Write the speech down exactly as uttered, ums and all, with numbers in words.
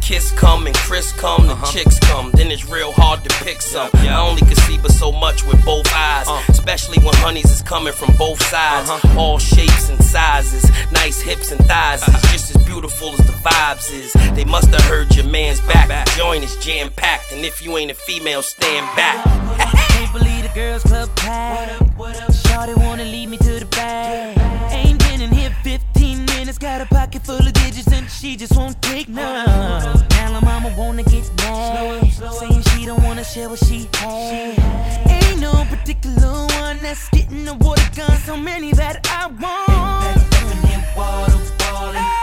Kiss come and Chris come, the uh-huh. chicks come, then it's real hard to pick some. Yeah, yeah. I only can see but so much with both eyes, uh. especially when honeys is coming from both sides. Uh-huh. All shapes and sizes, nice hips and thighs, uh-huh. it's just as beautiful as the vibes is. They must have heard your man's back. back. The joint is jam packed, and if you ain't a female, stand back. Can't believe the girls club packed. Shawty wanna lead me to the back. Ain't been in here fifteen minutes, got a pocket full of digits and she just won't take none. Now her mama wanna get mad, saying she don't wanna share what she had. Ain't no particular one that's getting the water gun, so many that I want. Big back, water falling.